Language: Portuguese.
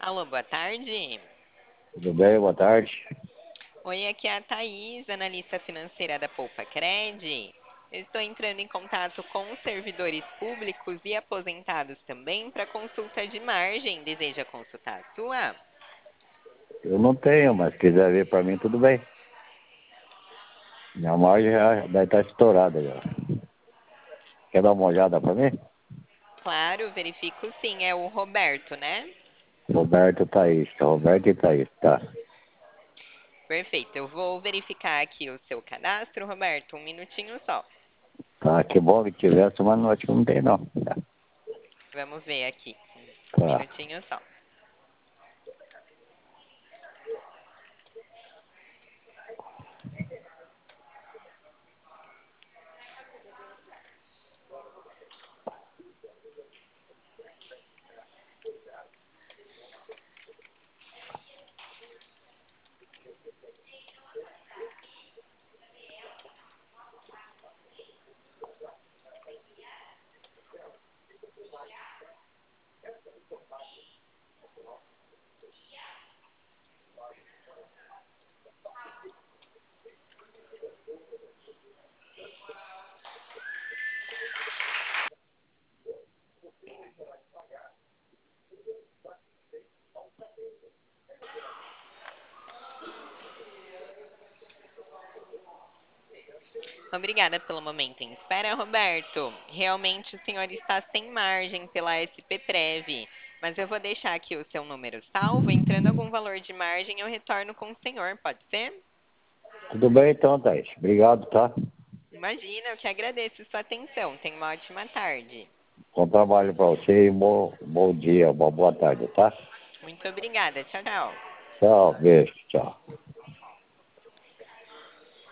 Alô, boa tarde. Tudo bem? Boa tarde. Oi, aqui é a Thaís, analista financeira da Poupa Cred. Eu estou entrando em contato com os servidores públicos e aposentados também para consulta de margem. Deseja consultar a sua? Eu não tenho, mas se quiser ver para mim, tudo bem. Minha margem já deve estar estourada já. Quer dar uma olhada para mim? Claro, verifico sim. É o Roberto, né? Roberto Thaís. Roberto e Thaís, tá. Perfeito. Eu vou verificar aqui o seu cadastro, Roberto. Um minutinho só. Tá, que bom que tivesse, mas não, acho que não tem não. Tá. Vamos ver aqui. Um Tá. minutinho só. Obrigada pelo momento em espera, Roberto. Realmente o senhor está sem margem pela SP-Prev, mas eu vou deixar aqui o seu número salvo. Entrando algum valor de margem, eu retorno com o senhor, pode ser? Tudo bem então, Thaís. Obrigado, tá? Imagina, eu que agradeço sua atenção. Tenha uma ótima tarde. Bom trabalho para você e bom dia, boa tarde, tá? Muito obrigada. Tchau, tchau. Tchau, beijo, tchau.